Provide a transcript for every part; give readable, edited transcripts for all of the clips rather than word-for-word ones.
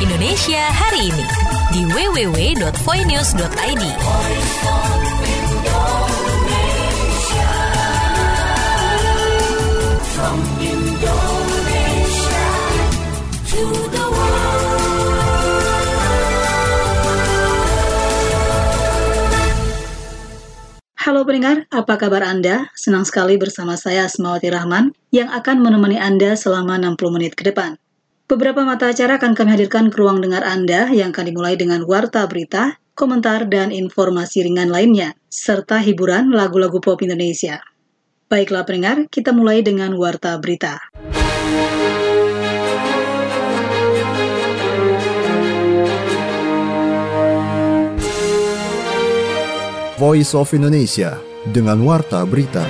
Indonesia hari ini di www.voinews.id. From Indonesia to the Halo pendengar, apa kabar Anda? Senang sekali bersama saya Asmawati Rahman yang akan menemani Anda selama 60 menit ke depan. Beberapa mata acara akan kami hadirkan ke ruang dengar Anda yang akan dimulai dengan warta berita, komentar dan informasi ringan lainnya, serta hiburan lagu-lagu pop Indonesia. Baiklah pendengar, kita mulai dengan warta berita. Voice of Indonesia dengan warta berita.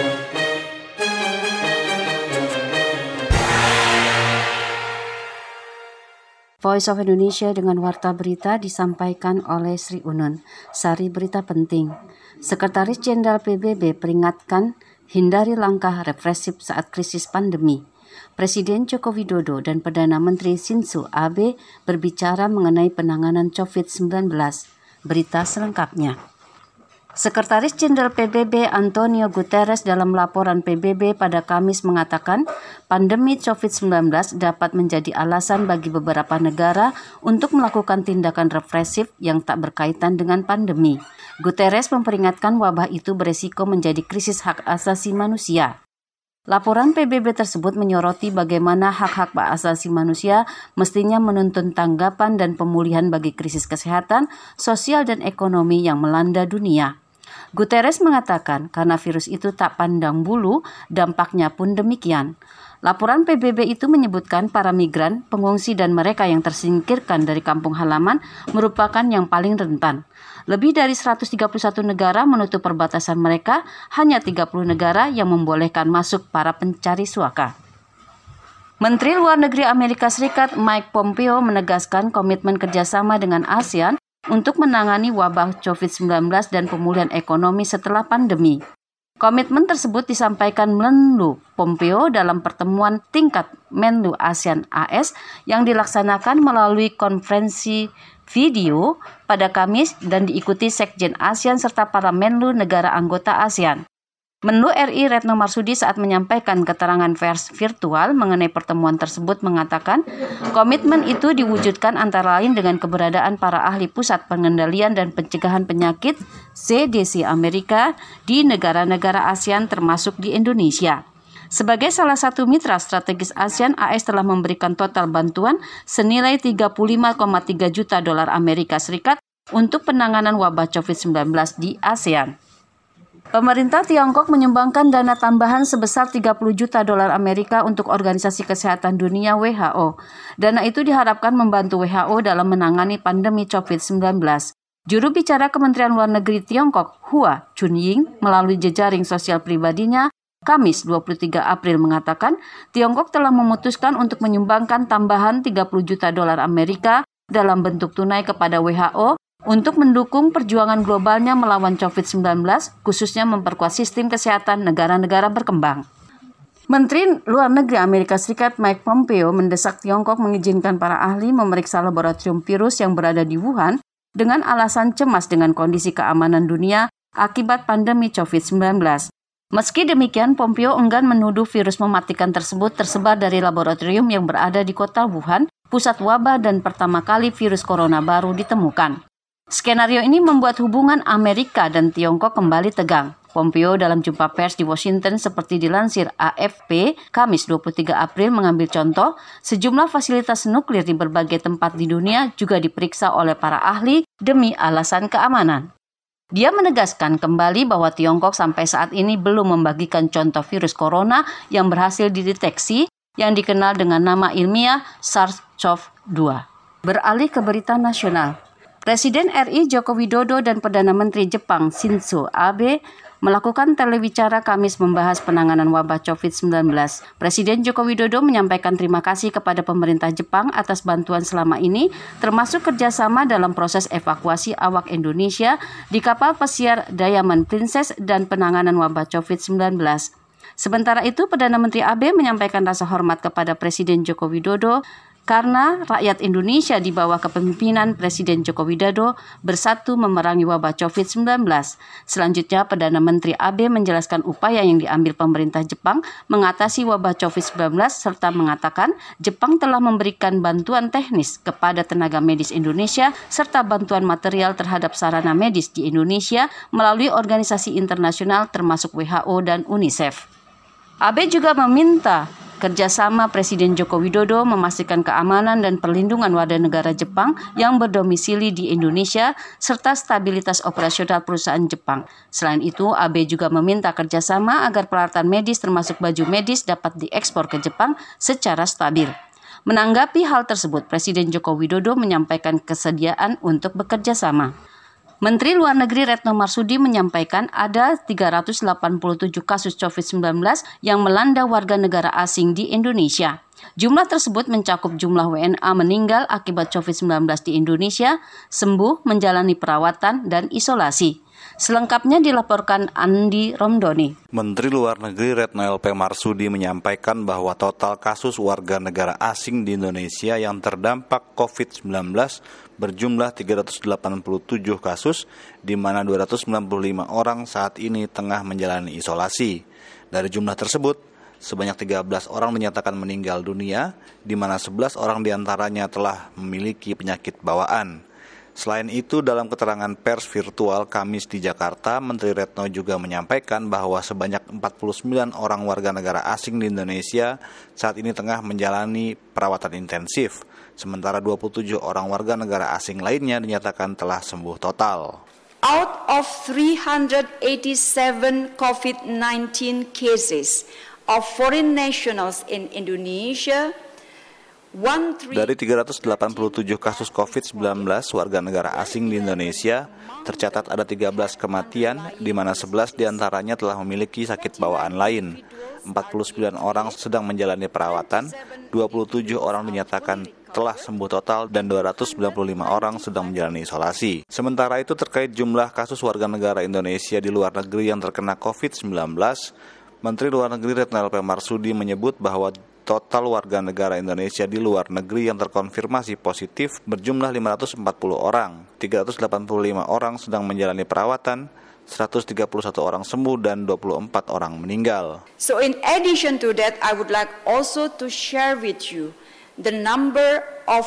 Voice of Indonesia dengan warta berita disampaikan oleh Sri Unun. Sari berita penting. Sekretaris Jenderal PBB peringatkan hindari langkah represif saat krisis pandemi. Presiden Joko Widodo dan Perdana Menteri Shinzo Abe berbicara mengenai penanganan COVID-19. Berita selengkapnya. Sekretaris Jenderal PBB Antonio Guterres dalam laporan PBB pada Kamis mengatakan pandemi COVID-19 dapat menjadi alasan bagi beberapa negara untuk melakukan tindakan represif yang tak berkaitan dengan pandemi. Guterres memperingatkan wabah itu beresiko menjadi krisis hak asasi manusia. Laporan PBB tersebut menyoroti bagaimana hak-hak asasi manusia mestinya menuntun tanggapan dan pemulihan bagi krisis kesehatan, sosial dan ekonomi yang melanda dunia. Guterres mengatakan karena virus itu tak pandang bulu, dampaknya pun demikian. Laporan PBB itu menyebutkan para migran, pengungsi dan mereka yang tersingkirkan dari kampung halaman merupakan yang paling rentan. Lebih dari 131 negara menutup perbatasan mereka, hanya 30 negara yang membolehkan masuk para pencari suaka. Menteri Luar Negeri Amerika Serikat Mike Pompeo menegaskan komitmen kerjasama dengan ASEAN untuk menangani wabah COVID-19 dan pemulihan ekonomi setelah pandemi. Komitmen tersebut disampaikan Menlu Pompeo dalam pertemuan tingkat Menlu ASEAN AS yang dilaksanakan melalui konferensi video pada Kamis dan diikuti Sekjen ASEAN serta para Menlu negara anggota ASEAN. Menlu RI Retno Marsudi saat menyampaikan keterangan pers virtual mengenai pertemuan tersebut mengatakan komitmen itu diwujudkan antara lain dengan keberadaan para ahli Pusat Pengendalian dan Pencegahan Penyakit CDC Amerika di negara-negara ASEAN termasuk di Indonesia. Sebagai salah satu mitra strategis ASEAN, AS telah memberikan total bantuan senilai 35,3 juta dolar Amerika Serikat untuk penanganan wabah COVID-19 di ASEAN. Pemerintah Tiongkok menyumbangkan dana tambahan sebesar 30 juta dolar Amerika untuk Organisasi Kesehatan Dunia WHO. Dana itu diharapkan membantu WHO dalam menangani pandemi COVID-19. Juru bicara Kementerian Luar Negeri Tiongkok, Hua Chunying, melalui jejaring sosial pribadinya, Kamis 23 April mengatakan, Tiongkok telah memutuskan untuk menyumbangkan tambahan 30 juta dolar Amerika dalam bentuk tunai kepada WHO untuk mendukung perjuangan globalnya melawan COVID-19, khususnya memperkuat sistem kesehatan negara-negara berkembang. Menteri Luar Negeri Amerika Serikat Mike Pompeo mendesak Tiongkok mengizinkan para ahli memeriksa laboratorium virus yang berada di Wuhan dengan alasan cemas dengan kondisi keamanan dunia akibat pandemi COVID-19. Meski demikian, Pompeo enggan menuduh virus mematikan tersebut tersebar dari laboratorium yang berada di kota Wuhan, pusat wabah dan pertama kali virus corona baru ditemukan. Skenario ini membuat hubungan Amerika dan Tiongkok kembali tegang. Pompeo dalam jumpa pers di Washington seperti dilansir AFP, Kamis 23 April mengambil contoh, sejumlah fasilitas nuklir di berbagai tempat di dunia juga diperiksa oleh para ahli demi alasan keamanan. Dia menegaskan kembali bahwa Tiongkok sampai saat ini belum membagikan contoh virus corona yang berhasil dideteksi yang dikenal dengan nama ilmiah SARS-CoV-2. Beralih ke berita nasional. Presiden RI Joko Widodo dan Perdana Menteri Jepang Shinzo Abe melakukan telewicara Kamis membahas penanganan wabah COVID-19. Presiden Joko Widodo menyampaikan terima kasih kepada pemerintah Jepang atas bantuan selama ini, termasuk kerjasama dalam proses evakuasi awak Indonesia di kapal pesiar Diamond Princess dan penanganan wabah COVID-19. Sementara itu, Perdana Menteri Abe menyampaikan rasa hormat kepada Presiden Joko Widodo karena rakyat Indonesia di bawah kepemimpinan Presiden Joko Widodo bersatu memerangi wabah COVID-19. Selanjutnya, Perdana Menteri Abe menjelaskan upaya yang diambil pemerintah Jepang mengatasi wabah COVID-19 serta mengatakan Jepang telah memberikan bantuan teknis kepada tenaga medis Indonesia serta bantuan material terhadap sarana medis di Indonesia melalui organisasi internasional termasuk WHO dan UNICEF. Abe juga meminta kerjasama Presiden Joko Widodo memastikan keamanan dan perlindungan warga negara Jepang yang berdomisili di Indonesia serta stabilitas operasional perusahaan Jepang. Selain itu, Abe juga meminta kerjasama agar peralatan medis termasuk baju medis dapat diekspor ke Jepang secara stabil. Menanggapi hal tersebut, Presiden Joko Widodo menyampaikan kesediaan untuk bekerja sama. Menteri Luar Negeri Retno Marsudi menyampaikan ada 387 kasus COVID-19 yang melanda warga negara asing di Indonesia. Jumlah tersebut mencakup jumlah WNA meninggal akibat COVID-19 di Indonesia, sembuh, menjalani perawatan, dan isolasi. Selengkapnya dilaporkan Andi Romdoni. Menteri Luar Negeri Retno LP Marsudi menyampaikan bahwa total kasus warga negara asing di Indonesia yang terdampak COVID-19 berjumlah 387 kasus, di mana 295 orang saat ini tengah menjalani isolasi. Dari jumlah tersebut, sebanyak 13 orang dinyatakan meninggal dunia, di mana 11 orang diantaranya telah memiliki penyakit bawaan. Selain itu, dalam keterangan pers virtual Kamis di Jakarta, Menteri Retno juga menyampaikan bahwa sebanyak 49 orang warga negara asing di Indonesia saat ini tengah menjalani perawatan intensif, sementara 27 orang warga negara asing lainnya dinyatakan telah sembuh total. Out of 387 COVID-19 cases of foreign nationals in Indonesia, dari 387 kasus COVID-19 warga negara asing di Indonesia, tercatat ada 13 kematian, di mana 11 diantaranya telah memiliki sakit bawaan lain. 49 orang sedang menjalani perawatan, 27 orang dinyatakan telah sembuh total, dan 295 orang sedang menjalani isolasi. Sementara itu, terkait jumlah kasus warga negara Indonesia di luar negeri yang terkena COVID-19, Menteri Luar Negeri Retno LP Marsudi menyebut bahwa total warga negara Indonesia di luar negeri yang terkonfirmasi positif berjumlah 540 orang, 385 orang sedang menjalani perawatan, 131 orang sembuh, dan 24 orang meninggal. So in addition to that, I would like also to share with you the number of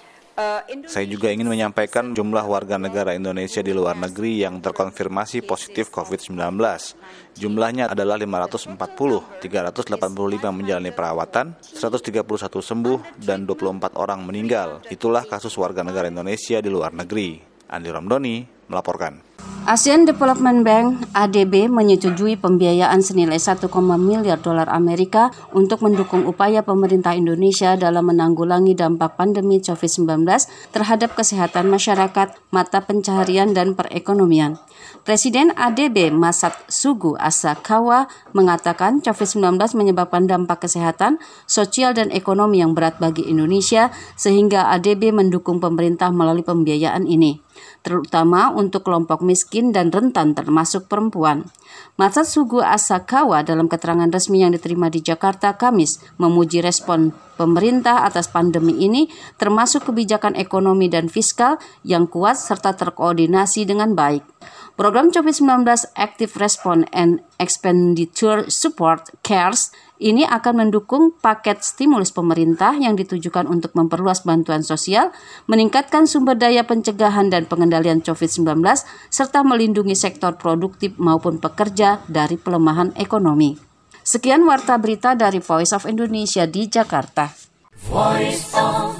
Saya juga ingin menyampaikan jumlah warga negara Indonesia di luar negeri yang terkonfirmasi positif COVID-19. Jumlahnya adalah 540, 385 menjalani perawatan, 131 sembuh, dan 24 orang meninggal. Itulah kasus warga negara Indonesia di luar negeri. Andi Romdoni melaporkan. Asian Development Bank (ADB) menyetujui pembiayaan senilai 1, miliar dolar Amerika untuk mendukung upaya pemerintah Indonesia dalam menanggulangi dampak pandemi COVID-19 terhadap kesehatan masyarakat, mata pencaharian, dan perekonomian. Presiden ADB Masat Sugu Asakawa mengatakan COVID-19 menyebabkan dampak kesehatan, sosial, dan ekonomi yang berat bagi Indonesia, sehingga ADB mendukung pemerintah melalui pembiayaan ini, terutama untuk kelompok miskin dan rentan termasuk perempuan. Masat Sugu Asakawa dalam keterangan resmi yang diterima di Jakarta Kamis memuji respon pemerintah atas pandemi ini, termasuk kebijakan ekonomi dan fiskal yang kuat serta terkoordinasi dengan baik. Program COVID-19 Active Response and Expenditure Support (CARES) ini akan mendukung paket stimulus pemerintah yang ditujukan untuk memperluas bantuan sosial, meningkatkan sumber daya pencegahan dan pengendalian COVID-19, serta melindungi sektor produktif maupun pekerja dari pelemahan ekonomi. Sekian Warta Berita dari Voice of Indonesia di Jakarta. Voice of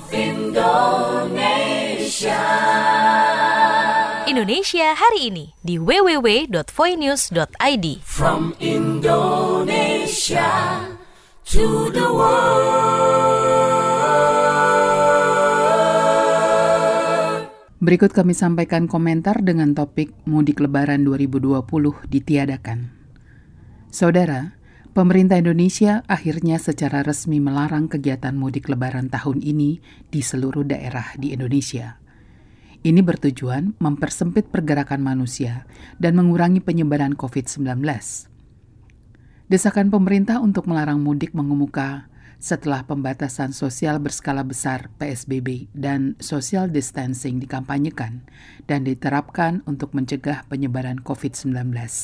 Indonesia. Indonesia hari ini di www.voinews.id. From Indonesia to the world. Berikut kami sampaikan komentar dengan topik Mudik Lebaran 2020 ditiadakan. Saudara, pemerintah Indonesia akhirnya secara resmi melarang kegiatan mudik Lebaran tahun ini di seluruh daerah di Indonesia. Ini bertujuan mempersempit pergerakan manusia dan mengurangi penyebaran COVID-19. Desakan pemerintah untuk melarang mudik mengemuka setelah pembatasan sosial berskala besar (PSBB) dan social distancing dikampanyekan dan diterapkan untuk mencegah penyebaran COVID-19.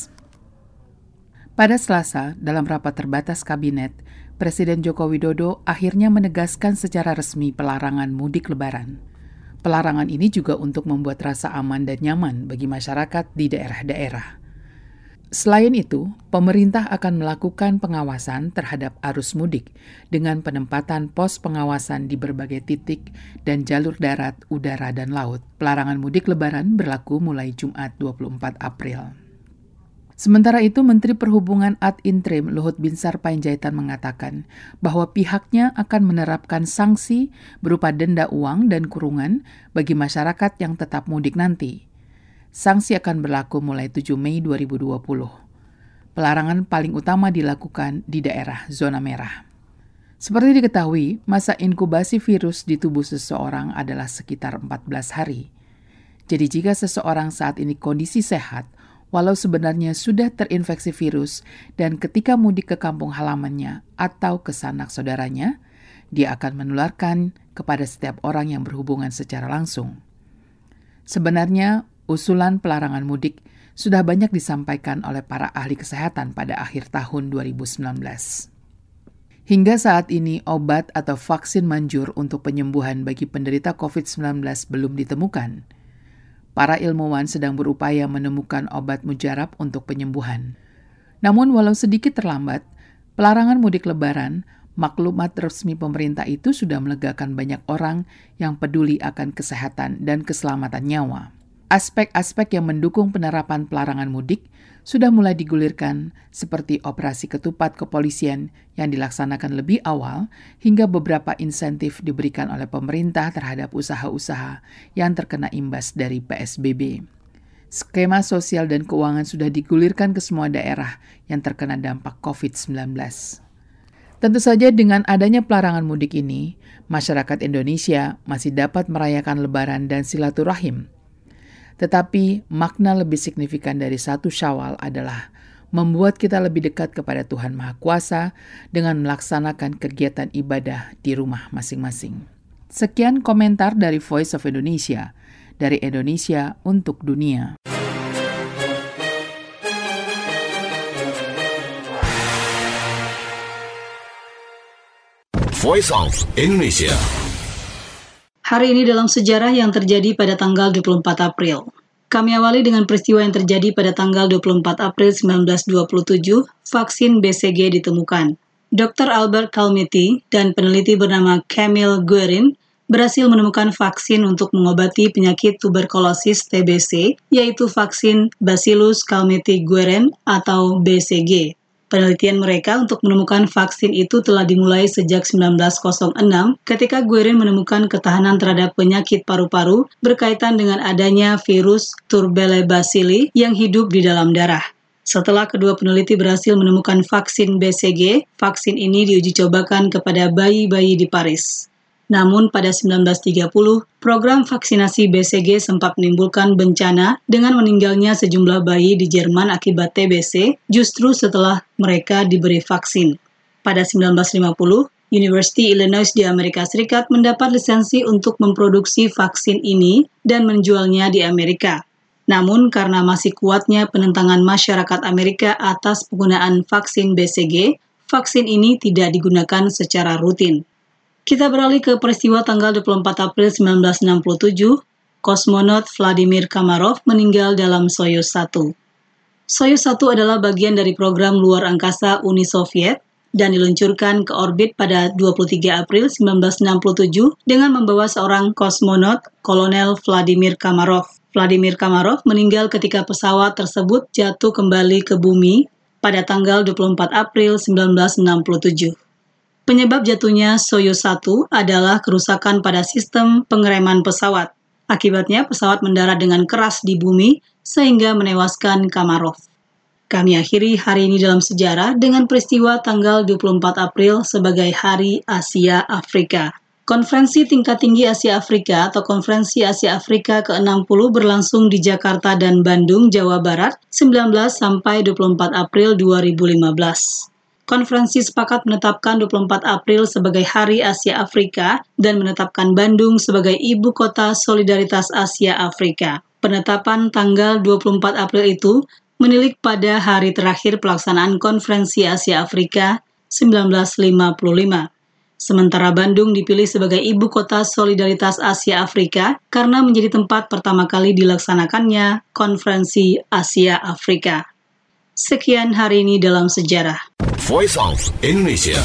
Pada Selasa, dalam rapat terbatas Kabinet, Presiden Joko Widodo akhirnya menegaskan secara resmi pelarangan mudik Lebaran. Pelarangan ini juga untuk membuat rasa aman dan nyaman bagi masyarakat di daerah-daerah. Selain itu, pemerintah akan melakukan pengawasan terhadap arus mudik dengan penempatan pos pengawasan di berbagai titik dan jalur darat, udara, dan laut. Pelarangan mudik Lebaran berlaku mulai Jumat 24 April. Sementara itu, Menteri Perhubungan ad interim Luhut Binsar Panjaitan mengatakan bahwa pihaknya akan menerapkan sanksi berupa denda uang dan kurungan bagi masyarakat yang tetap mudik nanti. Sanksi akan berlaku mulai 7 Mei 2020. Pelarangan paling utama dilakukan di daerah zona merah. Seperti diketahui, masa inkubasi virus di tubuh seseorang adalah sekitar 14 hari. Jadi jika seseorang saat ini kondisi sehat, walau sebenarnya sudah terinfeksi virus dan ketika mudik ke kampung halamannya atau ke sanak saudaranya, dia akan menularkan kepada setiap orang yang berhubungan secara langsung. Sebenarnya, usulan pelarangan mudik sudah banyak disampaikan oleh para ahli kesehatan pada akhir tahun 2019. Hingga saat ini, obat atau vaksin manjur untuk penyembuhan bagi penderita COVID-19 belum ditemukan. Para ilmuwan sedang berupaya menemukan obat mujarab untuk penyembuhan. Namun walau sedikit terlambat, pelarangan mudik Lebaran, maklumat resmi pemerintah itu sudah melegakan banyak orang yang peduli akan kesehatan dan keselamatan nyawa. Aspek-aspek yang mendukung penerapan pelarangan mudik sudah mulai digulirkan seperti operasi ketupat kepolisian yang dilaksanakan lebih awal hingga beberapa insentif diberikan oleh pemerintah terhadap usaha-usaha yang terkena imbas dari PSBB. Skema sosial dan keuangan sudah digulirkan ke semua daerah yang terkena dampak COVID-19. Tentu saja dengan adanya pelarangan mudik ini, masyarakat Indonesia masih dapat merayakan Lebaran dan silaturahim. Tetapi makna lebih signifikan dari 1 Syawal adalah membuat kita lebih dekat kepada Tuhan Maha Kuasa dengan melaksanakan kegiatan ibadah di rumah masing-masing. Sekian komentar dari Voice of Indonesia, dari Indonesia untuk dunia. Voice of Indonesia. Hari ini dalam sejarah yang terjadi pada tanggal 24 April. Kami awali dengan peristiwa yang terjadi pada tanggal 24 April 1927, vaksin BCG ditemukan. Dr. Albert Calmetti dan peneliti bernama Camille Guerin berhasil menemukan vaksin untuk mengobati penyakit tuberkulosis TBC, yaitu vaksin Bacillus Calmette-Guerin atau BCG. Penelitian mereka untuk menemukan vaksin itu telah dimulai sejak 1906 ketika Guerin menemukan ketahanan terhadap penyakit paru-paru berkaitan dengan adanya virus Turbelle bacilli yang hidup di dalam darah. Setelah kedua peneliti berhasil menemukan vaksin BCG, vaksin ini diuji cobakan kepada bayi-bayi di Paris. Namun pada 1930, program vaksinasi BCG sempat menimbulkan bencana dengan meninggalnya sejumlah bayi di Jerman akibat TBC justru setelah mereka diberi vaksin. Pada 1950, University Illinois di Amerika Serikat mendapat lisensi untuk memproduksi vaksin ini dan menjualnya di Amerika. Namun karena masih kuatnya penentangan masyarakat Amerika atas penggunaan vaksin BCG, vaksin ini tidak digunakan secara rutin. Kita beralih ke peristiwa tanggal 24 April 1967, kosmonot Vladimir Komarov meninggal dalam Soyuz 1. Soyuz 1 adalah bagian dari program luar angkasa Uni Soviet dan diluncurkan ke orbit pada 23 April 1967 dengan membawa seorang kosmonot, Kolonel Vladimir Komarov. Vladimir Komarov meninggal ketika pesawat tersebut jatuh kembali ke bumi pada tanggal 24 April 1967. Penyebab jatuhnya Soyuz 1 adalah kerusakan pada sistem pengereman pesawat. Akibatnya pesawat mendarat dengan keras di bumi sehingga menewaskan Komarov. Kami akhiri hari ini dalam sejarah dengan peristiwa tanggal 24 April sebagai Hari Asia Afrika. Konferensi tingkat tinggi Asia Afrika atau Konferensi Asia Afrika ke-60 berlangsung di Jakarta dan Bandung, Jawa Barat, 19 sampai 24 April 2015. Konferensi sepakat menetapkan 24 April sebagai Hari Asia Afrika dan menetapkan Bandung sebagai Ibu Kota Solidaritas Asia Afrika. Penetapan tanggal 24 April itu menilik pada hari terakhir pelaksanaan Konferensi Asia Afrika 1955. Sementara Bandung dipilih sebagai Ibu Kota Solidaritas Asia Afrika karena menjadi tempat pertama kali dilaksanakannya Konferensi Asia Afrika. Sekian hari ini dalam sejarah. Voice of Indonesia.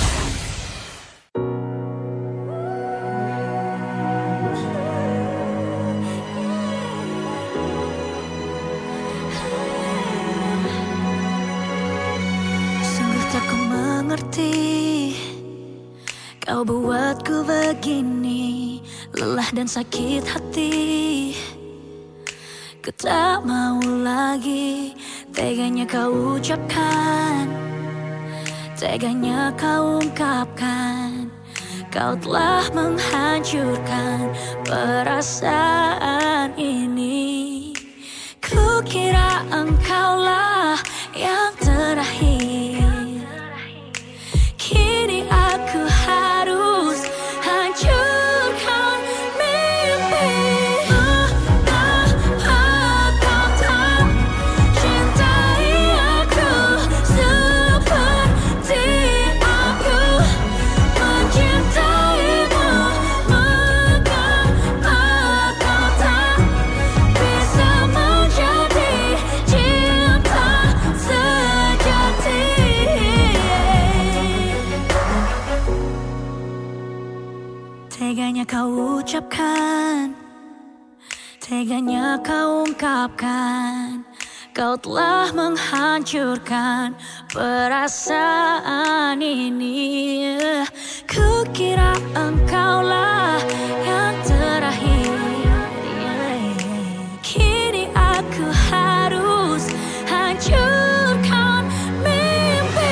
Sungguh tak ku mengerti, kau buatku begini, lelah dan sakit hati. Ku tak mau lagi, teganya kau ucapkan, teganya kau ungkapkan. Kau telah menghancurkan perasaan ini. Ku kira engkaulah yang terakhir. Kini aku harus hancurkan mimpi. Teganya kau ucapkan, teganya kau ungkapkan. Kau telah menghancurkan perasaan ini. Ku kira engkaulah yang terakhir. Kini aku harus hancurkan mimpi.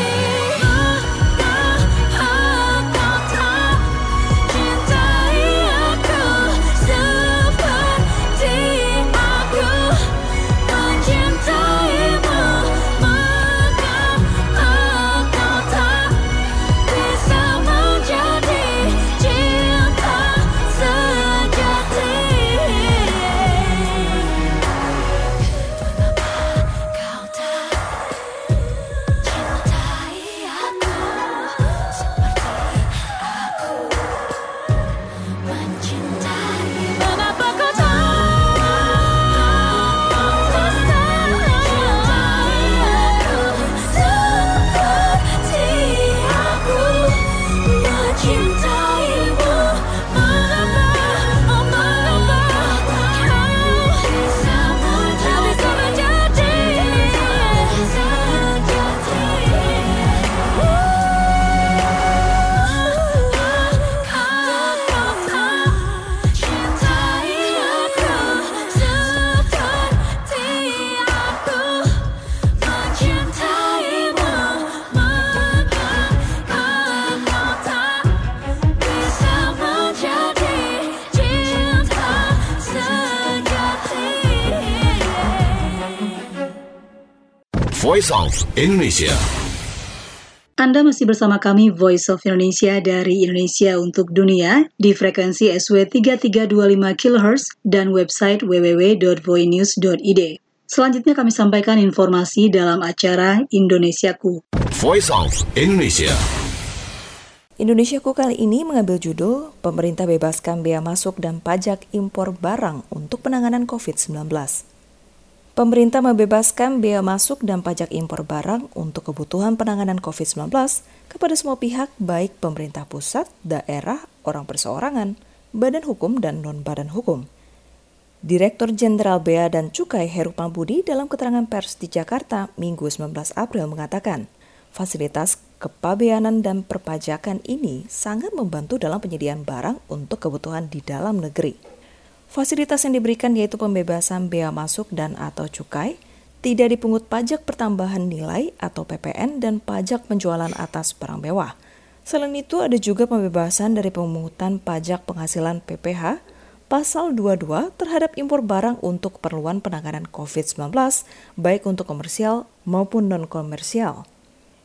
Voice of Indonesia. Anda masih bersama kami Voice of Indonesia dari Indonesia untuk Dunia di frekuensi SW 3325 kHz dan website www.voinews.id. Selanjutnya kami sampaikan informasi dalam acara Indonesiaku. Voice of Indonesia. Indonesiaku kali ini mengambil judul Pemerintah bebaskan bea masuk dan pajak impor barang untuk penanganan COVID-19. Pemerintah membebaskan bea masuk dan pajak impor barang untuk kebutuhan penanganan COVID-19 kepada semua pihak baik pemerintah pusat, daerah, orang perseorangan, badan hukum, dan non-badan hukum. Direktur Jenderal Bea dan Cukai Heru Pambudi dalam keterangan pers di Jakarta Minggu 19 April mengatakan, fasilitas kepabeanan dan perpajakan ini sangat membantu dalam penyediaan barang untuk kebutuhan di dalam negeri. Fasilitas yang diberikan yaitu pembebasan bea masuk dan atau cukai, tidak dipungut pajak pertambahan nilai atau PPN dan pajak penjualan atas barang mewah. Selain itu ada juga pembebasan dari pemungutan pajak penghasilan PPH, Pasal 22 terhadap impor barang untuk keperluan penanganan COVID-19, baik untuk komersial maupun non-komersial.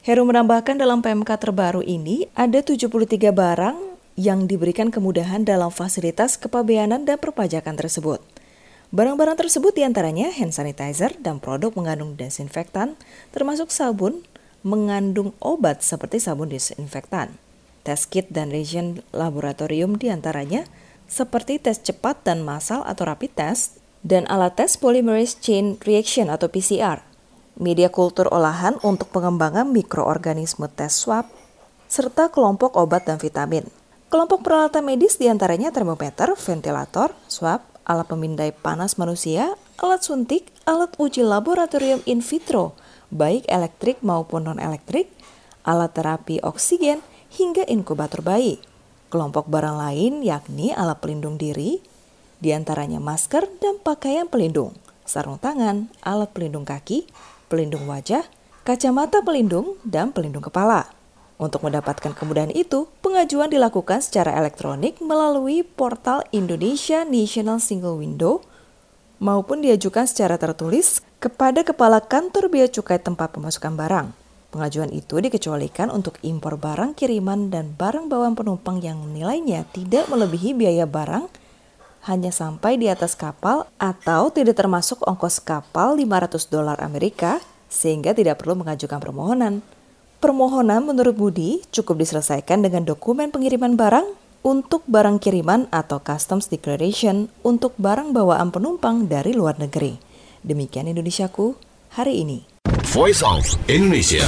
Heru menambahkan dalam PMK terbaru ini ada 73 barang yang diberikan kemudahan dalam fasilitas kepabeanan dan perpajakan tersebut. Barang-barang tersebut diantaranya hand sanitizer dan produk mengandung desinfektan, termasuk sabun mengandung obat seperti sabun desinfektan. Tes kit dan reagen laboratorium diantaranya seperti tes cepat dan massal atau rapid test, dan alat tes polymerase chain reaction atau PCR. Media kultur olahan untuk pengembangan mikroorganisme tes swab, serta kelompok obat dan vitamin. Kelompok peralatan medis diantaranya termometer, ventilator, swab, alat pemindai panas manusia, alat suntik, alat uji laboratorium in vitro, baik elektrik maupun non-elektrik, alat terapi oksigen, hingga inkubator bayi. Kelompok barang lain yakni alat pelindung diri, diantaranya masker dan pakaian pelindung, sarung tangan, alat pelindung kaki, pelindung wajah, kacamata pelindung, dan pelindung kepala. Untuk mendapatkan kemudahan itu, pengajuan dilakukan secara elektronik melalui portal Indonesia National Single Window maupun diajukan secara tertulis kepada Kepala Kantor Bea Cukai tempat pemasukan barang. Pengajuan itu dikecualikan untuk impor barang kiriman dan barang bawaan penumpang yang nilainya tidak melebihi biaya barang hanya sampai di atas kapal atau tidak termasuk ongkos kapal $500 Amerika sehingga tidak perlu mengajukan permohonan. Permohonan menurut Budi cukup diselesaikan dengan dokumen pengiriman barang untuk barang kiriman atau customs declaration untuk barang bawaan penumpang dari luar negeri. Demikian Indonesiaku hari ini. Voice of Indonesia.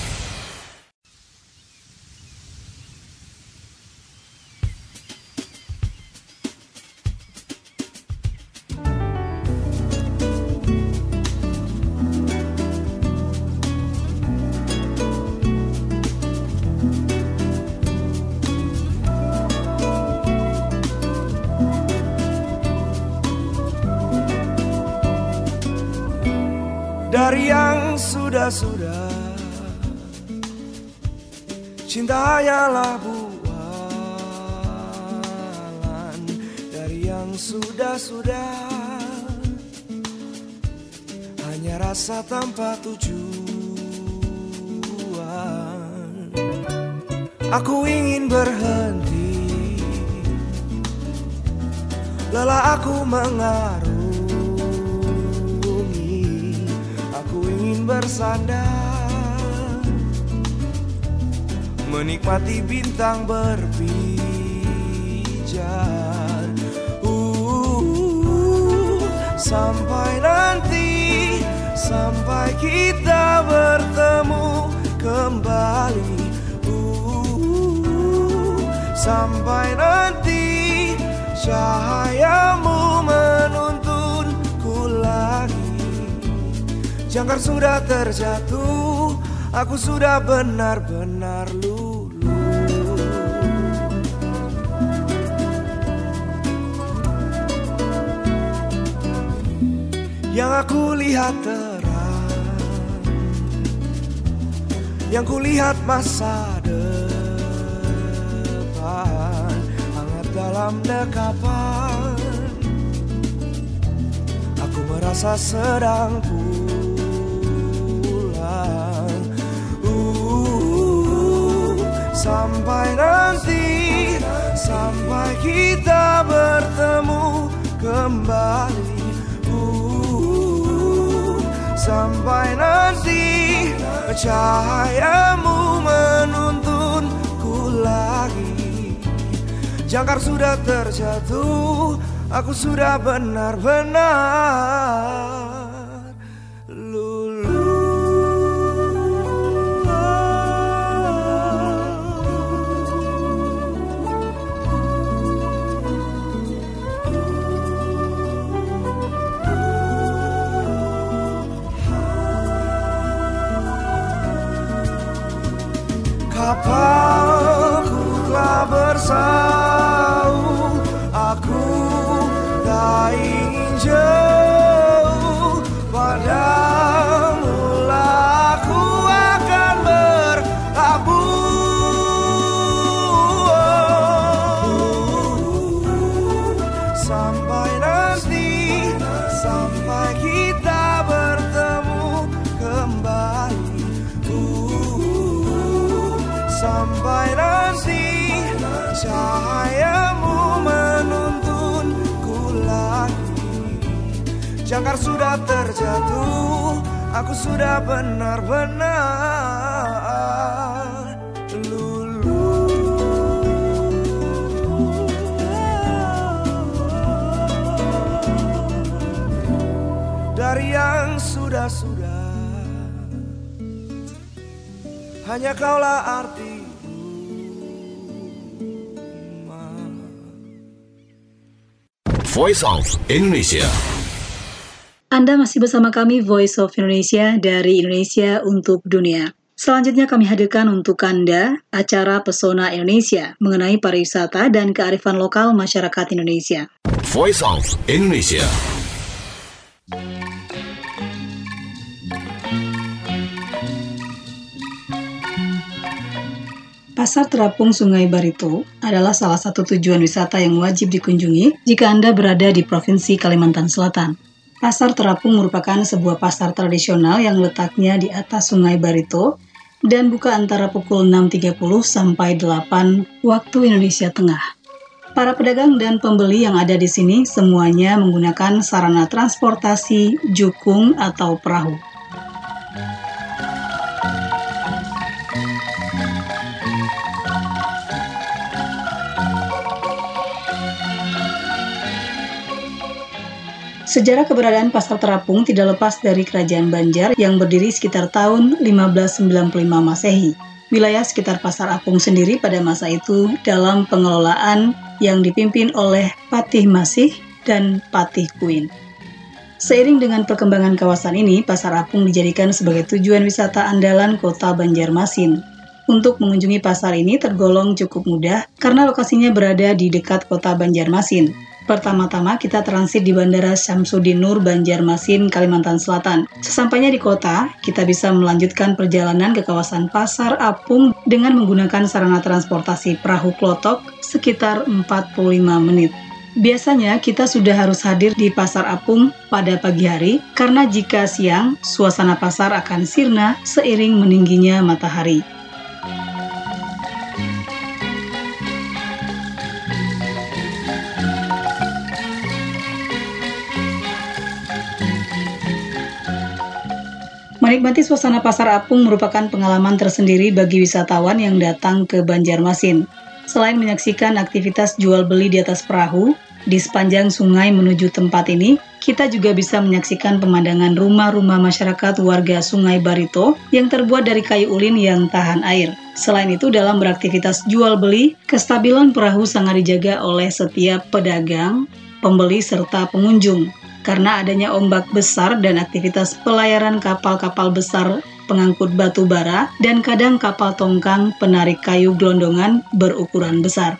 Dari yang sudah-sudah, cinta hanyalah bualan. Dari yang sudah-sudah, hanya rasa tanpa tujuan. Aku ingin berhenti, lelah aku mengarungi. Bersandar, menikmati bintang berpijar. Sampai nanti, sampai kita bertemu kembali. Sampai nanti, cahayamu menuntunku lagi. Jangkar sudah terjatuh, aku sudah benar-benar luluh. Yang aku lihat terang, yang ku lihat masa depan, hangat dalam dekapan. Aku merasa sedang sampai nanti, sampai kita bertemu kembali. Sampai nanti, cahayamu menuntunku lagi. Jangkar sudah terjatuh, aku sudah benar-benar kapalku telah bersauh, aku tak ingin jauh, padamu lah aku akan berlabuh. Sampai nanti, sampai kita bertemu kembali. sampai nanti cahayamu menuntunku lagi. Jangkar sudah terjatuh, aku sudah benar-benar luluh. Dari yang sudah-sudah, hanya kaulah arti. Voice of Indonesia. Anda masih bersama kami Voice of Indonesia dari Indonesia untuk Dunia. Selanjutnya kami hadirkan untuk Anda acara Pesona Indonesia mengenai pariwisata dan kearifan lokal masyarakat Indonesia. Voice of Indonesia. Pasar Terapung Sungai Barito adalah salah satu tujuan wisata yang wajib dikunjungi jika Anda berada di Provinsi Kalimantan Selatan. Pasar Terapung merupakan sebuah pasar tradisional yang letaknya di atas Sungai Barito dan buka antara pukul 6.30 sampai 8 waktu Indonesia Tengah. Para pedagang dan pembeli yang ada di sini semuanya menggunakan sarana transportasi jukung atau perahu. Sejarah keberadaan Pasar Terapung tidak lepas dari Kerajaan Banjar yang berdiri sekitar tahun 1595 Masehi. Wilayah sekitar Pasar Apung sendiri pada masa itu dalam pengelolaan yang dipimpin oleh Patih Masih dan Patih Kuin. Seiring dengan perkembangan kawasan ini, Pasar Apung dijadikan sebagai tujuan wisata andalan kota Banjarmasin. Untuk mengunjungi pasar ini tergolong cukup mudah karena lokasinya berada di dekat kota Banjarmasin. Pertama-tama kita transit di Bandara Syamsuddin Nur, Banjarmasin, Kalimantan Selatan. Sesampainya di kota, kita bisa melanjutkan perjalanan ke kawasan Pasar Apung dengan menggunakan sarana transportasi perahu klotok sekitar 45 menit. Biasanya kita sudah harus hadir di Pasar Apung pada pagi hari karena jika siang, suasana pasar akan sirna seiring meningginya matahari. Menikmati suasana Pasar Apung merupakan pengalaman tersendiri bagi wisatawan yang datang ke Banjarmasin. Selain menyaksikan aktivitas jual beli di atas perahu, di sepanjang sungai menuju tempat ini, kita juga bisa menyaksikan pemandangan rumah-rumah masyarakat warga Sungai Barito yang terbuat dari kayu ulin yang tahan air. Selain itu, dalam beraktivitas jual beli, kestabilan perahu sangat dijaga oleh setiap pedagang, pembeli, serta pengunjung. Karena adanya ombak besar dan aktivitas pelayaran kapal-kapal besar pengangkut batu bara dan kadang kapal tongkang penarik kayu gelondongan berukuran besar.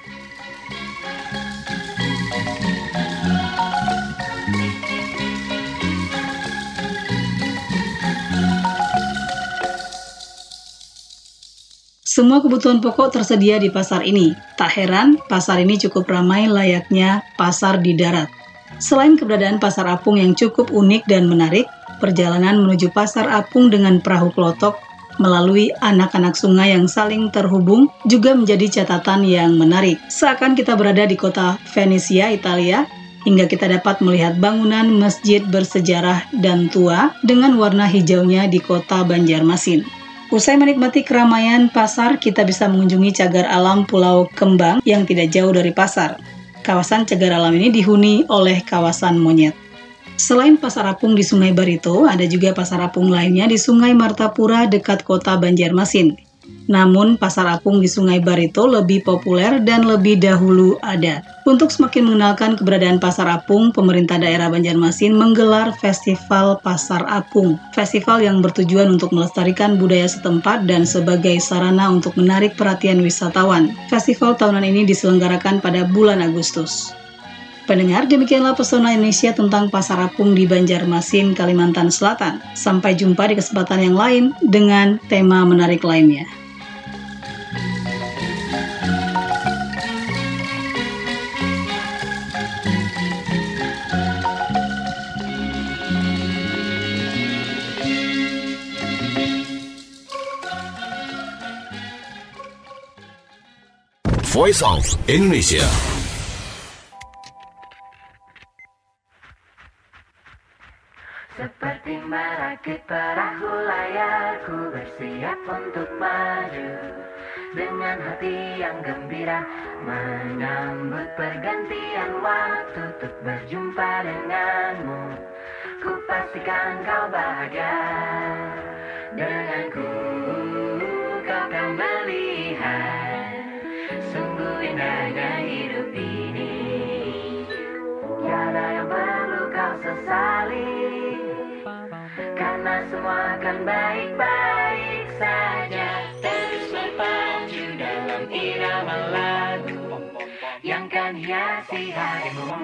Semua kebutuhan pokok tersedia di pasar ini. Tak heran, pasar ini cukup ramai layaknya pasar di darat. Selain keberadaan Pasar Apung yang cukup unik dan menarik, perjalanan menuju Pasar Apung dengan perahu klotok melalui anak-anak sungai yang saling terhubung juga menjadi catatan yang menarik. Seakan kita berada di kota Venesia, Italia, hingga kita dapat melihat bangunan masjid bersejarah dan tua dengan warna hijaunya di kota Banjarmasin. Usai menikmati keramaian pasar, kita bisa mengunjungi cagar alam Pulau Kembang yang tidak jauh dari pasar. Kawasan cagar alam ini dihuni oleh kawasan monyet. Selain Pasar Apung di Sungai Barito, ada juga Pasar Apung lainnya di Sungai Martapura dekat kota Banjarmasin. Namun, Pasar Apung di Sungai Barito lebih populer dan lebih dahulu ada. Untuk semakin mengenalkan keberadaan Pasar Apung, pemerintah daerah Banjarmasin menggelar Festival Pasar Apung. Festival yang bertujuan untuk melestarikan budaya setempat dan sebagai sarana untuk menarik perhatian wisatawan. Festival tahunan ini diselenggarakan pada bulan Agustus. Pendengar, demikianlah Pesona Indonesia tentang Pasar Apung di Banjarmasin, Kalimantan Selatan. Sampai jumpa di kesempatan yang lain dengan tema menarik lainnya. Voice of Indonesia. Seperti merakit perahu layar, ku bersiap untuk maju dengan hati yang gembira, menyambut pergantian waktu untuk berjumpa denganmu. Ku pastikan kau bahagia denganku, kau akan melihat sungguh indahnya hidup ini. Tiada yang perlu kau sesali, karena semua akan baik-baik saja. Terus berpacu dalam irama lagu yang kan hiasi harimu.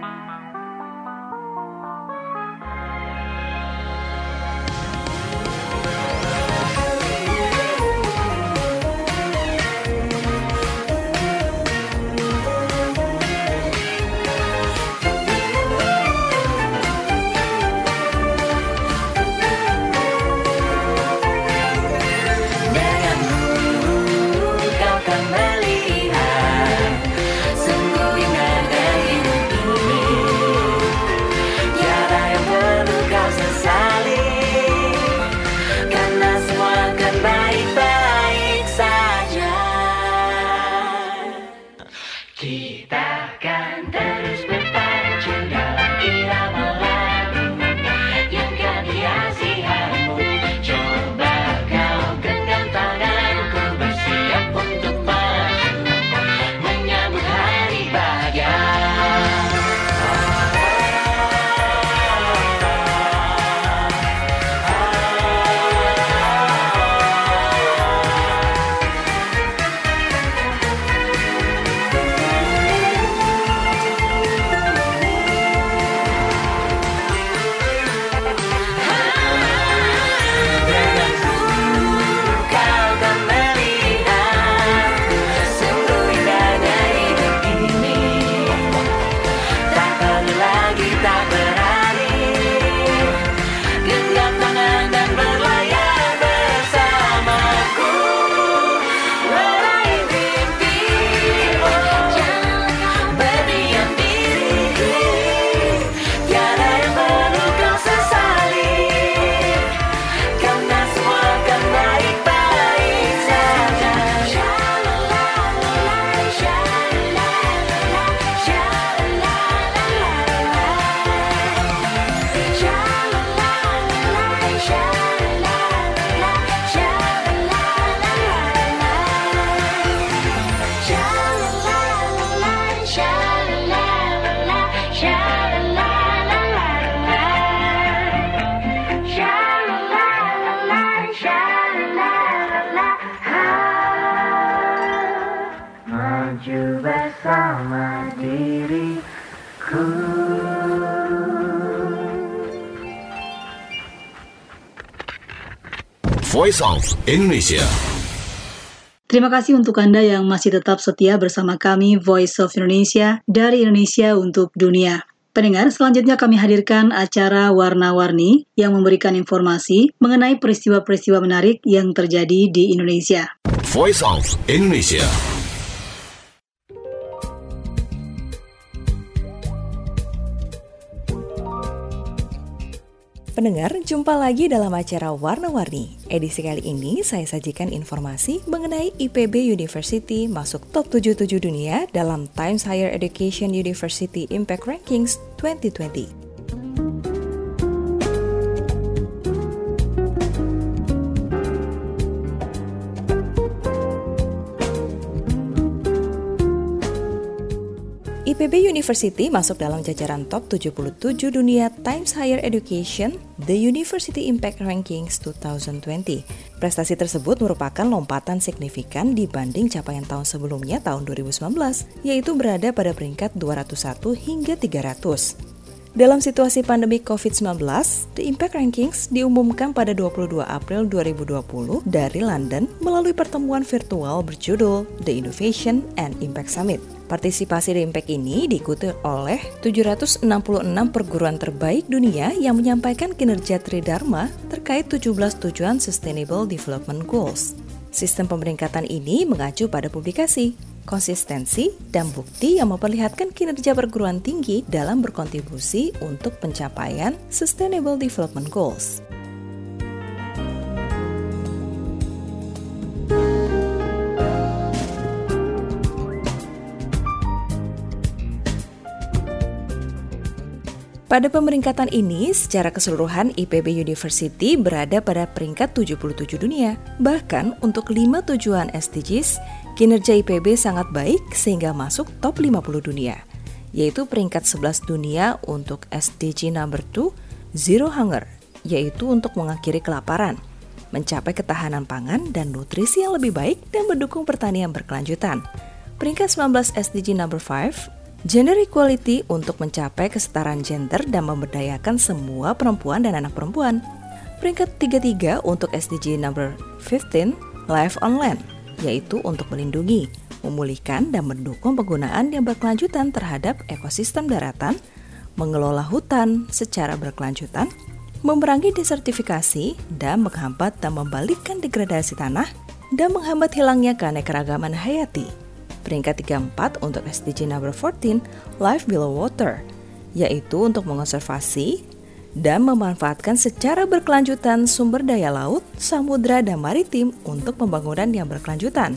Voice of Indonesia. Terima kasih untuk Anda yang masih tetap setia bersama kami Voice of Indonesia dari Indonesia untuk dunia. Pendengar, selanjutnya kami hadirkan acara Warna-Warni yang memberikan informasi mengenai peristiwa-peristiwa menarik yang terjadi di Indonesia. Voice of Indonesia. Pendengar, jumpa lagi dalam acara Warna-Warni. Edisi kali ini saya sajikan informasi mengenai IPB University masuk top 77 dunia dalam Times Higher Education University Impact Rankings 2020. IPB University masuk dalam jajaran top 77 dunia Times Higher Education The University Impact Rankings 2020. Prestasi tersebut merupakan lompatan signifikan dibanding capaian tahun sebelumnya tahun 2019, yaitu berada pada peringkat 201 hingga 300. Dalam situasi pandemi COVID-19, The Impact Rankings diumumkan pada 22 April 2020 dari London melalui pertemuan virtual berjudul The Innovation and Impact Summit. Partisipasi The Impact ini diikuti oleh 766 perguruan terbaik dunia yang menyampaikan kinerja Tridharma terkait 17 tujuan Sustainable Development Goals. Sistem pemeringkatan ini mengacu pada publikasi. konsistensi, dan bukti yang memperlihatkan kinerja perguruan tinggi dalam berkontribusi untuk pencapaian Sustainable Development Goals. Pada pemeringkatan ini, secara keseluruhan IPB University berada pada peringkat 77 dunia. Bahkan untuk 5 tujuan SDGs, kinerja IPB sangat baik sehingga masuk top 50 dunia, yaitu peringkat 11 dunia untuk SDG number 2, Zero Hunger, yaitu untuk mengakhiri kelaparan, mencapai ketahanan pangan dan nutrisi yang lebih baik dan mendukung pertanian berkelanjutan. Peringkat 19 SDG number 5, Gender Equality untuk mencapai kesetaraan gender dan memberdayakan semua perempuan dan anak perempuan. Peringkat 33 untuk SDG number 15, Life on Land, yaitu untuk melindungi, memulihkan dan mendukung penggunaan yang berkelanjutan terhadap ekosistem daratan, mengelola hutan secara berkelanjutan, memerangi desertifikasi dan menghambat dan membalikkan degradasi tanah dan menghambat hilangnya keanekaragaman hayati. Peringkat 34 untuk SDG number 14, Life Below Water, yaitu untuk mengonservasi dan memanfaatkan secara berkelanjutan sumber daya laut, samudra, dan maritim untuk pembangunan yang berkelanjutan.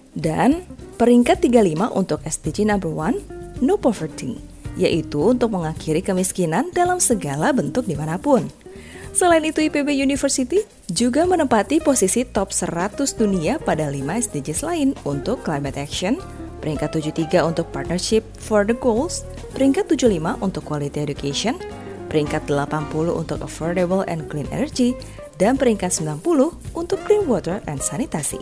Dan peringkat 35 untuk SDG number 1, No Poverty, yaitu untuk mengakhiri kemiskinan dalam segala bentuk dimanapun. Selain itu, IPB University juga menempati posisi top 100 dunia pada 5 SDGs lain untuk Climate Action, peringkat 73 untuk Partnership for the Goals, peringkat 75 untuk Quality Education, peringkat 80 untuk Affordable and Clean Energy, dan peringkat 90 untuk Clean Water and Sanitasi.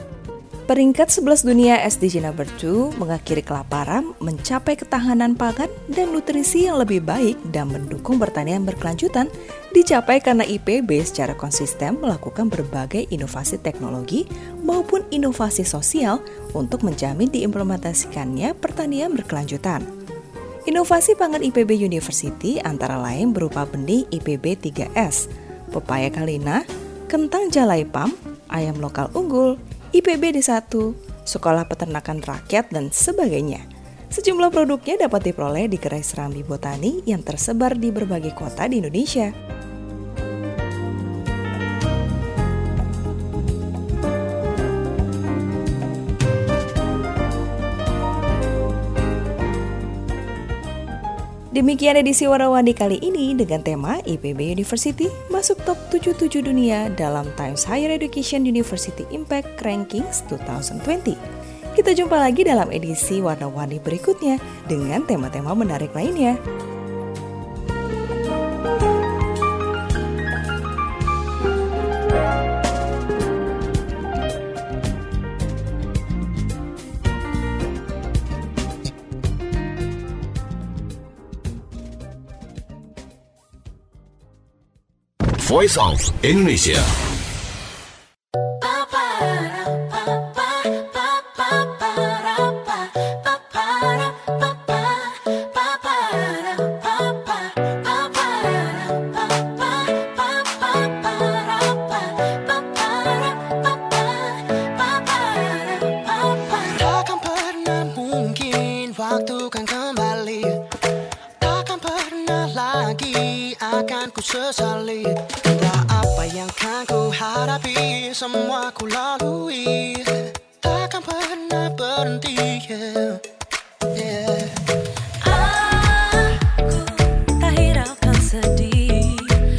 Peringkat 11 dunia SDG number 2 mengakhiri kelaparan, mencapai ketahanan pangan dan nutrisi yang lebih baik dan mendukung pertanian berkelanjutan dicapai karena IPB secara konsisten melakukan berbagai inovasi teknologi maupun inovasi sosial untuk menjamin diimplementasikannya pertanian berkelanjutan. Inovasi pangan IPB University antara lain berupa benih IPB 3S, pepaya Kalina, kentang Jalai Pam, ayam lokal unggul, IPB D1, sekolah peternakan rakyat, dan sebagainya. Sejumlah produknya dapat diperoleh di gerai Serambi Botani yang tersebar di berbagai kota di Indonesia. Demikian edisi Warna-Warni kali ini dengan tema IPB University masuk top 77 dunia dalam Times Higher Education University Impact Rankings 2020. Kita jumpa lagi dalam edisi Warna-Warni berikutnya dengan tema-tema menarik lainnya. Voice of Indonesia. Takkan pernah mungkin waktu kan kembali, takkan pernah lagi akan ku sesali. Apa yang kan ku hadapi, semua ku lalui, takkan pernah berhenti. Aku tak hiraukan sedih,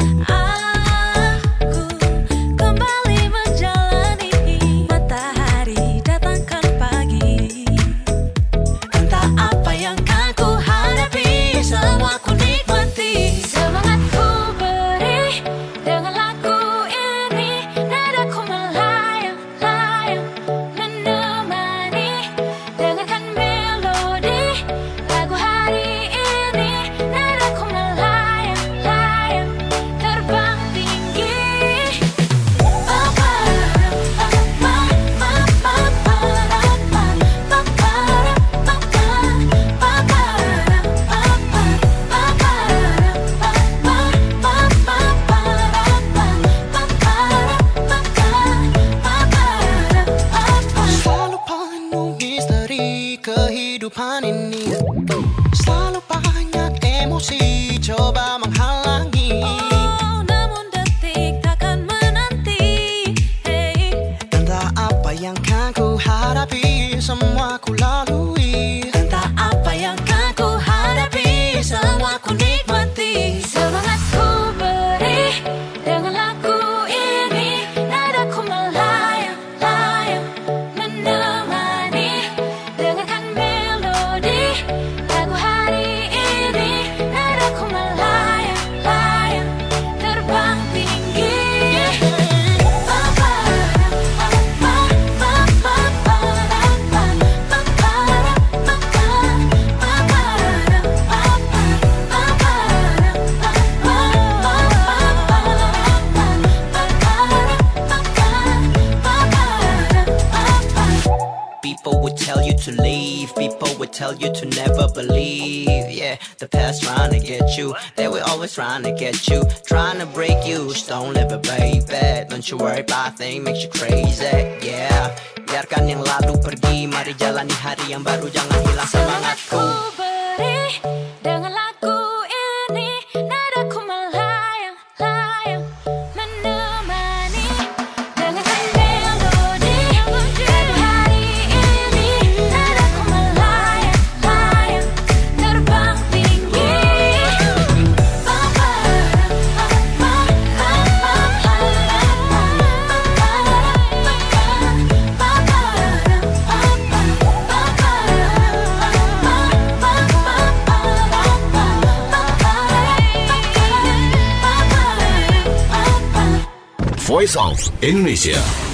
aku kembali menjalani matahari datangkan pagi. Entah apa yang kan ku hadapi, semua ku nikmati. Semangatku beri dengan lagu ini, nadaku melayang-layang menemani, dengarkan melodi mencoba menghalangi. Oh, namun detik takkan menanti. Hey. Entah apa yang kan ku hadapi, semua ku lalui. Entah apa yang kan ku hadapi, semua ku nikmati. Semangatku beri dengan lagu ini, nadaku melayang-layang menemani. Dengarkan melodi lagu hari ini, nadaku melayang-layang terbang tinggi. People would tell you to leave, people would tell you to never believe. Yeah, the past trying to get you, they were always trying to get you, trying to break you. Just don't live it, baby. Don't you worry about things makes you crazy. Yeah, biarkan yang lalu pergi, mari jalani hari yang baru, jangan hilang semangatku. Beri dengan lagu ini, nadaku melayang-layang menemani. Dengarkan melodi lagu hari ini, nadaku melayang-layang terbang tinggi. Voice of Indonesia.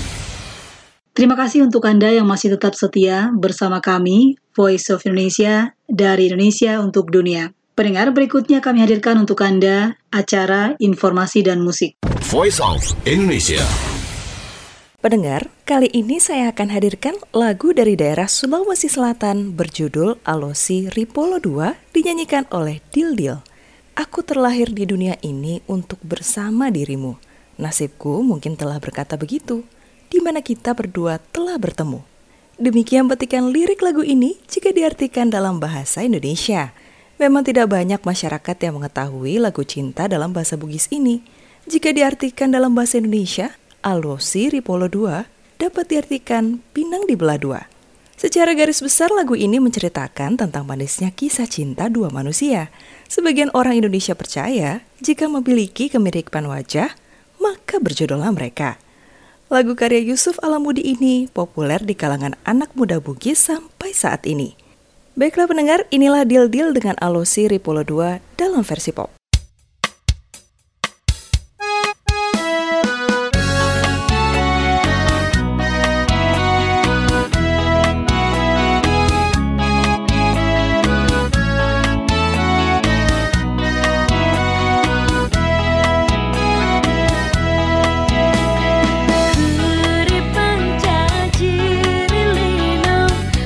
Terima kasih untuk Anda yang masih tetap setia bersama kami, Voice of Indonesia, dari Indonesia untuk dunia. Pendengar, berikutnya kami hadirkan untuk Anda acara informasi dan musik. Voice of Indonesia. Pendengar, kali ini saya akan hadirkan lagu dari daerah Sulawesi Selatan berjudul Alosi Ripolo 2 dinyanyikan oleh Dildil. Aku terlahir di dunia ini untuk bersama dirimu. Nasibku mungkin telah berkata begitu, di mana kita berdua telah bertemu. Demikian petikan lirik lagu ini jika diartikan dalam bahasa Indonesia. Memang tidak banyak masyarakat yang mengetahui lagu cinta dalam bahasa Bugis ini. Jika diartikan dalam bahasa Indonesia, Alosi Ripolo 2 dapat diartikan pinang dibelah dua. Secara garis besar lagu ini menceritakan tentang manisnya kisah cinta dua manusia. Sebagian orang Indonesia percaya jika memiliki kemiripan wajah, maka berjodohlah mereka. Lagu karya Yusuf Alamudi ini populer di kalangan anak muda Bugis sampai saat ini. Baiklah pendengar, inilah Dildil dengan Alosi Ripolo 2 dalam versi pop.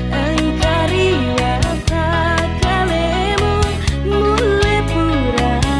Kalemu, mule pura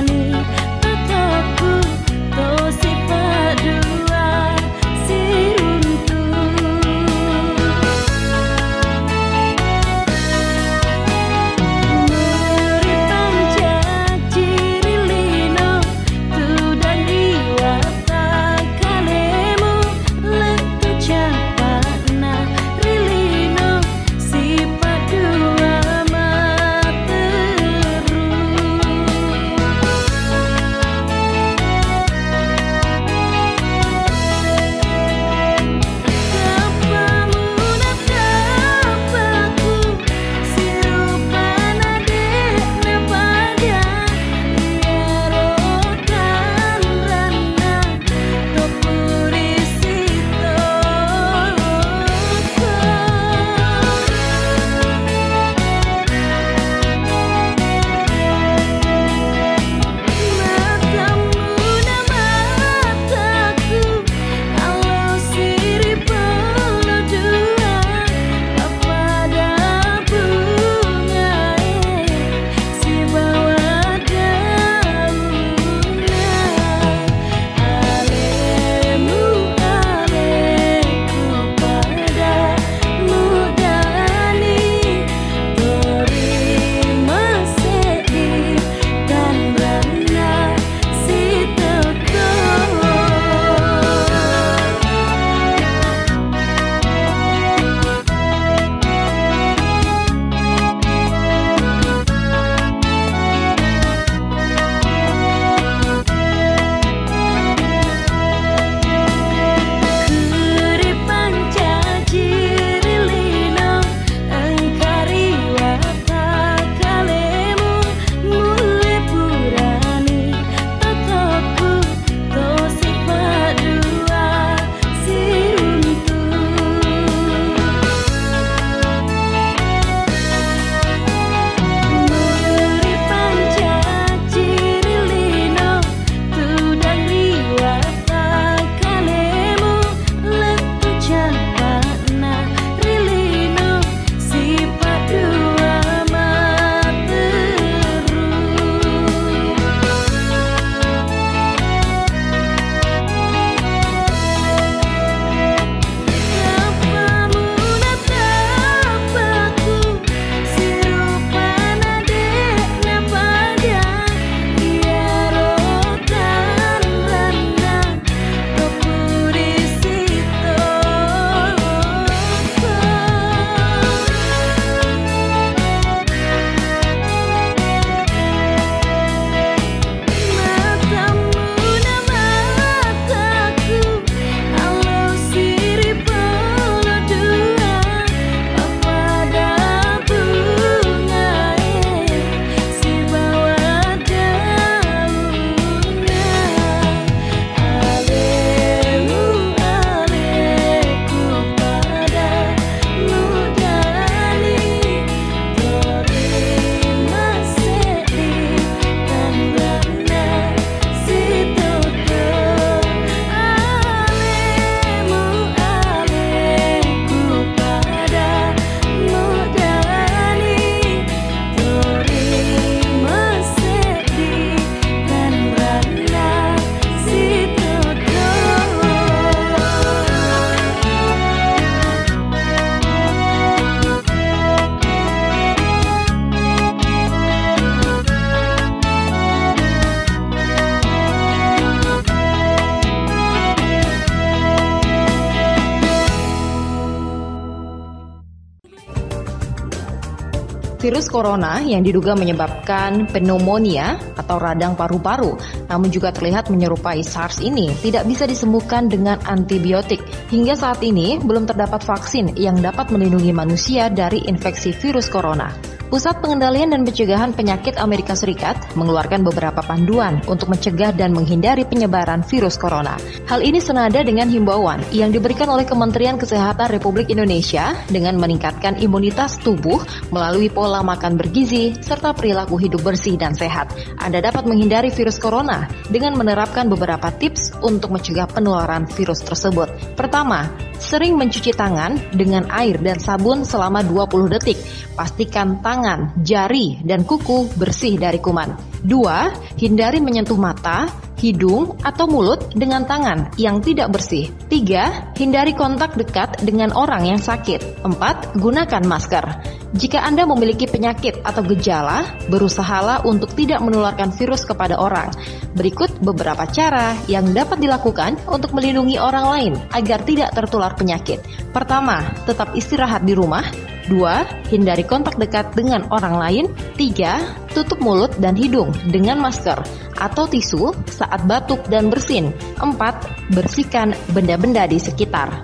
Virus corona yang diduga menyebabkan pneumonia atau radang paru-paru, namun juga terlihat menyerupai SARS ini, tidak bisa disembuhkan dengan antibiotik. Hingga saat ini, belum terdapat vaksin yang dapat melindungi manusia dari infeksi virus corona. Pusat Pengendalian dan Pencegahan Penyakit Amerika Serikat mengeluarkan beberapa panduan untuk mencegah dan menghindari penyebaran virus corona. Hal ini senada dengan himbauan yang diberikan oleh Kementerian Kesehatan Republik Indonesia dengan meningkatkan imunitas tubuh melalui pola makan bergizi serta perilaku hidup bersih dan sehat. Anda dapat menghindari virus corona dengan menerapkan beberapa tips untuk mencegah penularan virus tersebut. Pertama, sering mencuci tangan dengan air dan sabun selama 20 detik. Pastikan tangan, jari, dan kuku bersih dari kuman. 2. Hindari menyentuh mata, hidung, atau mulut dengan tangan yang tidak bersih. 3. Hindari kontak dekat dengan orang yang sakit. 4. Gunakan masker. Jika Anda memiliki penyakit atau gejala, berusahalah untuk tidak menularkan virus kepada orang. Berikut beberapa cara yang dapat dilakukan untuk melindungi orang lain agar tidak tertular penyakit. Pertama, tetap istirahat di rumah. 2. Hindari kontak dekat dengan orang lain. 3. Tutup mulut dan hidung dengan masker atau tisu saat batuk dan bersin. 4. Bersihkan benda-benda di sekitar.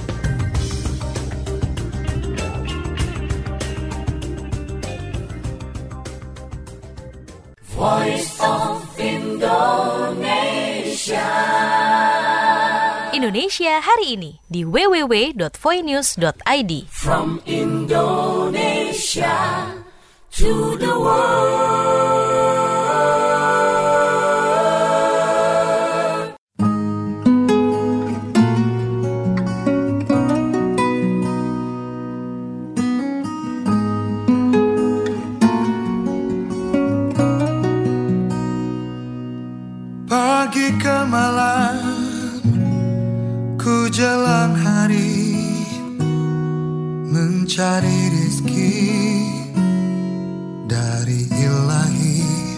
Voice of Indonesia. Indonesia hari ini di www.voinews.id. From Indonesia to the world. Pagi ke malam ku jelang hari mencari rezeki dari Ilahi.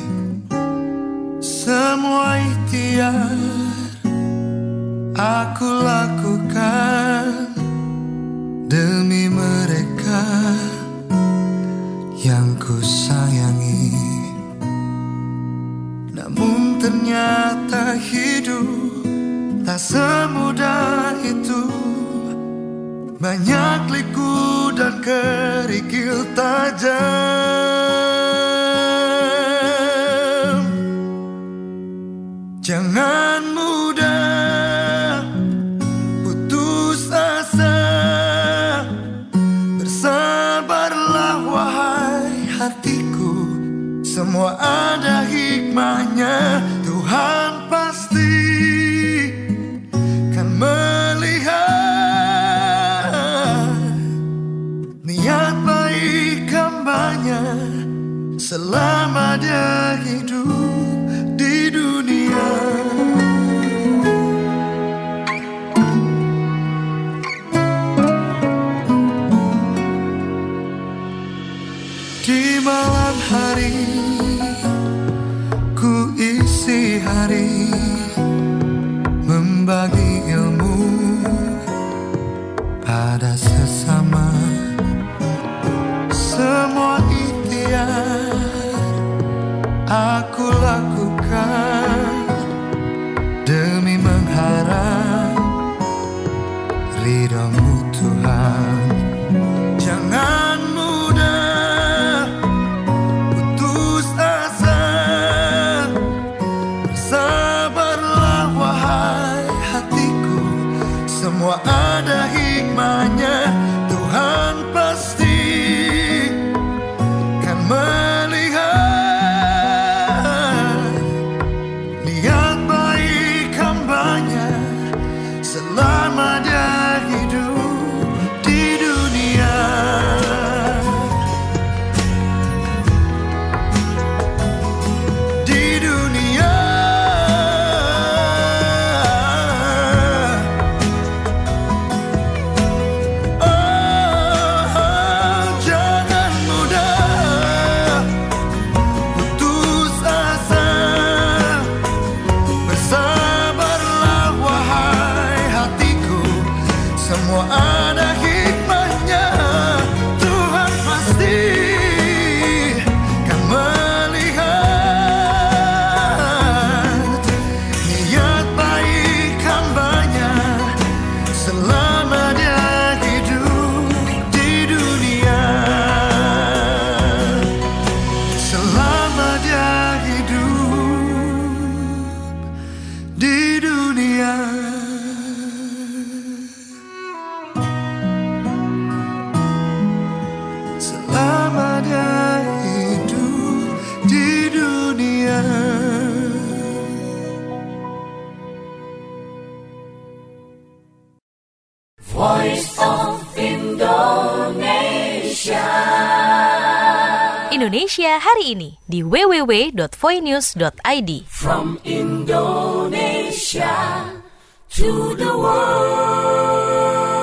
Semua ikhtiar aku lakukan demi mereka yang ku sayangi. Namun ternyata hidup tak semudah itu. Banyak liku dan kerikil tajam. Jangan mudah putus asa. Bersabarlah wahai hatiku. Semua ada hikmahnya. Tuhan pasti kan melihat niat baik hambanya selama dia hidup di dunia. Di malam hari ku isi hari membagi ilmu pada sesama. Semua ikhtiar aku lakukan demi mengharap ridhamu Tuhan. Jangan mudah putus asa. Bersabarlah wahai hatiku. Semua ada hikmahnya. Tuhan pasti kan melihat Indonesia hari ini di www.voinews.id. From Indonesia to the world.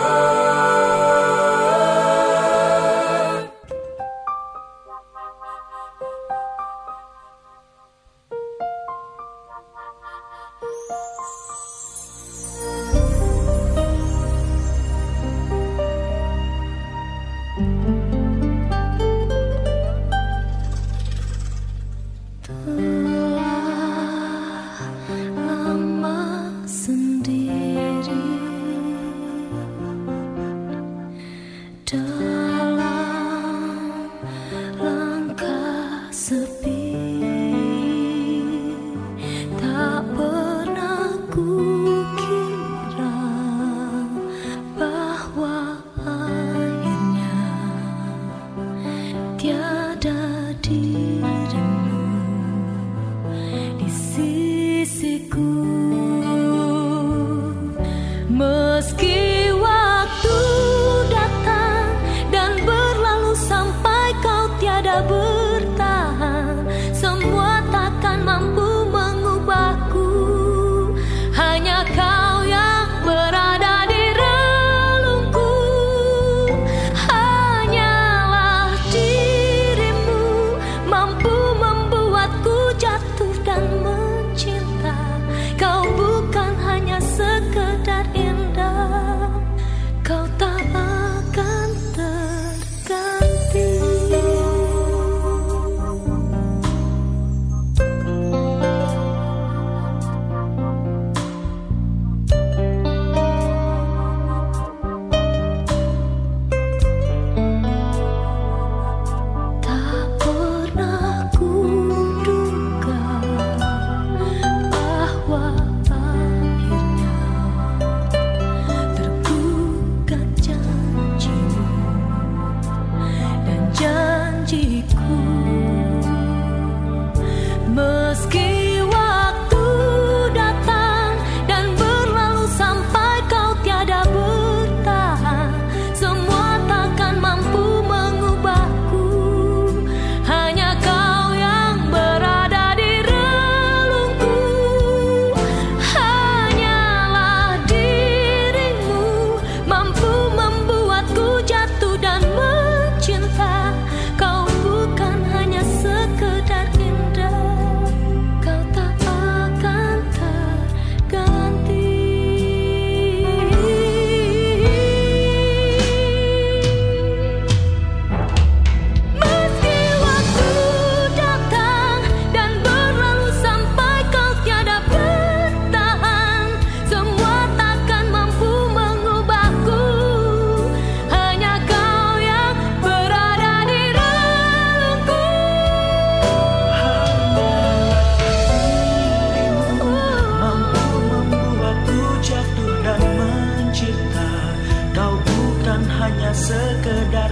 sekedar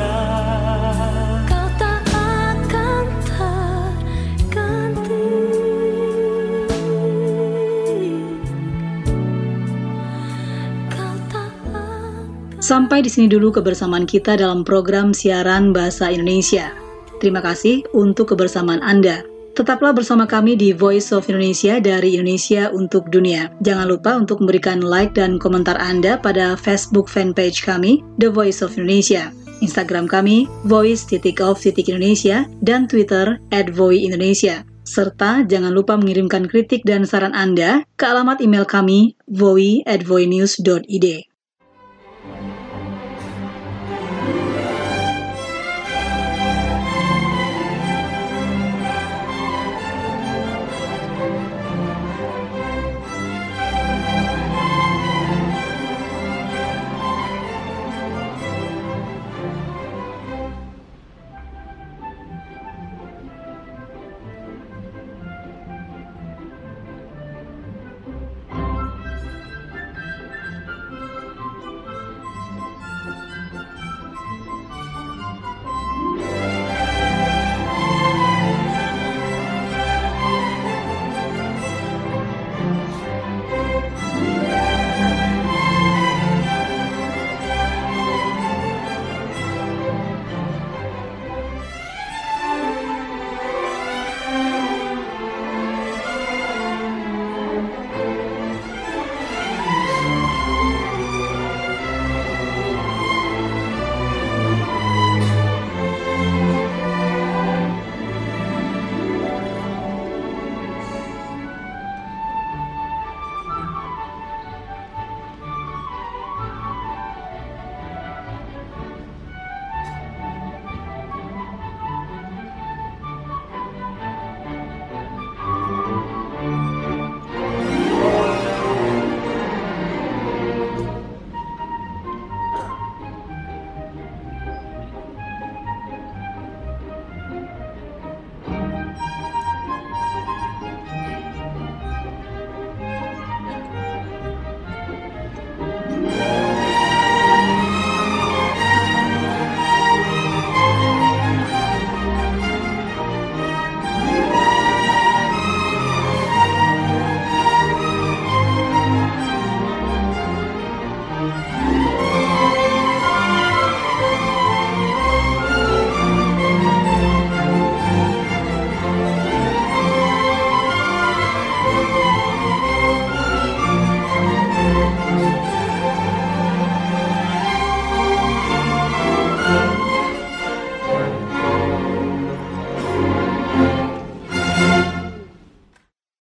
indah. Kau tak akan terganti. Kau tak akan... Sampai di sini dulu kebersamaan kita dalam program siaran Bahasa Indonesia. Terima kasih untuk kebersamaan Anda. Tetaplah bersama kami di Voice of Indonesia dari Indonesia untuk Dunia. Jangan lupa untuk memberikan like dan komentar Anda pada Facebook fanpage kami, The Voice of Indonesia, Instagram kami, voice_of_Indonesia, dan Twitter @voiindonesia. Serta jangan lupa mengirimkan kritik dan saran Anda ke alamat email kami, voi@voinews.id.